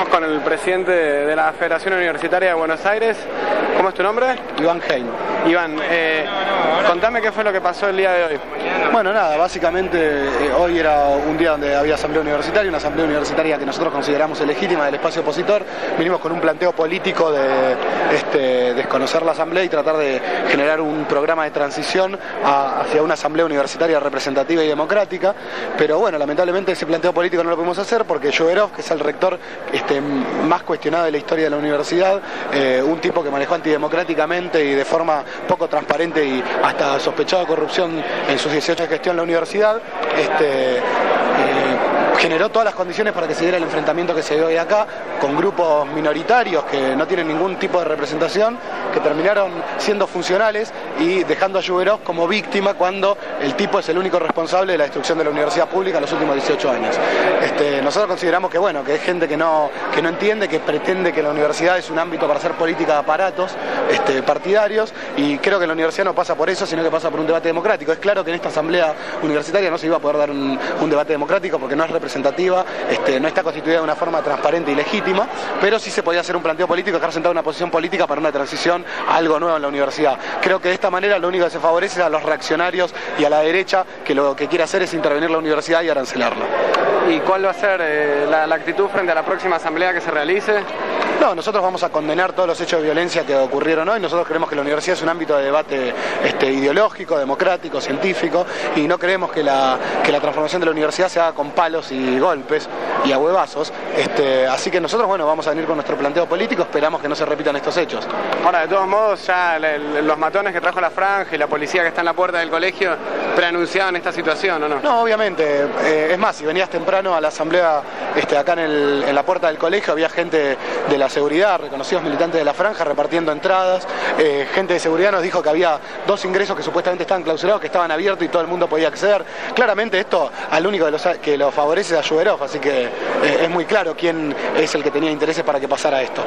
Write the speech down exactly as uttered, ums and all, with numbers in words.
Estamos con el presidente de la Federación Universitaria de Buenos Aires. ¿Cómo es tu nombre? Iván Hein. Iván, eh, contame qué fue lo que pasó el día de hoy. Bueno, nada, básicamente eh, hoy era un día donde había asamblea universitaria, una asamblea universitaria que nosotros consideramos ilegítima del espacio opositor. Vinimos con un planteo político de este, desconocer la asamblea y tratar de generar un programa de transición a, hacia una asamblea universitaria representativa y democrática. Pero bueno, lamentablemente ese planteo político no lo pudimos hacer porque Shuberov, que es el rector este, más cuestionado de la historia de la universidad, eh, un tipo que manejó antidemocráticamente y de forma poco transparente y hasta sospechado de corrupción en sus dieciocho años de gestión en la universidad, este, eh, generó todas las condiciones para que se diera el enfrentamiento que se dio hoy acá, con grupos minoritarios que no tienen ningún tipo de representación, que terminaron siendo funcionales y dejando a Shuberov como víctima cuando el tipo es el único responsable de la destrucción de la universidad pública en los últimos dieciocho años. Este, nosotros consideramos que bueno, que es gente que no, que no entiende, que pretende que la universidad es un ámbito para hacer política de aparatos este, partidarios, y creo que la universidad no pasa por eso, sino que pasa por un debate democrático. Es claro que en esta asamblea universitaria no se iba a poder dar un, un debate democrático porque no es representativa, este, no está constituida de una forma transparente y legítima, pero sí se podía hacer un planteo político, dejar sentada una posición política para una transición a algo nuevo en la universidad. Creo que de esta manera lo único que se favorece es a los reaccionarios y a la derecha, que lo que quiere hacer es intervenir la universidad y arancelarla. ¿Y cuál va a ser eh, la, la actitud frente a la próxima asamblea que se realice? No, nosotros vamos a condenar todos los hechos de violencia que ocurrieron hoy. Nosotros creemos que la universidad es un ámbito de debate este, ideológico, democrático, científico, y no creemos que la, que la transformación de la universidad se haga con palos y golpes y a huevazos. Este, así que nosotros, bueno, vamos a venir con nuestro planteo político, esperamos que no se repitan estos hechos. Ahora, de todos modos, ya el, el, los matones que trajo la franja y la policía que está en la puerta del colegio preanunciaban esta situación, ¿o no? No, obviamente. Eh, es más, si venías temprano a la asamblea este, acá en, el, en la puerta del colegio, había gente de la seguridad, reconocidos militantes de la franja, repartiendo entradas. Eh, gente de seguridad nos dijo que había dos ingresos que supuestamente estaban clausurados, que estaban abiertos y todo el mundo podía acceder. Claramente esto al único de los, que lo favorece es a Shuberov, así que eh, es muy claro quién es el que tenía intereses para que pasara esto.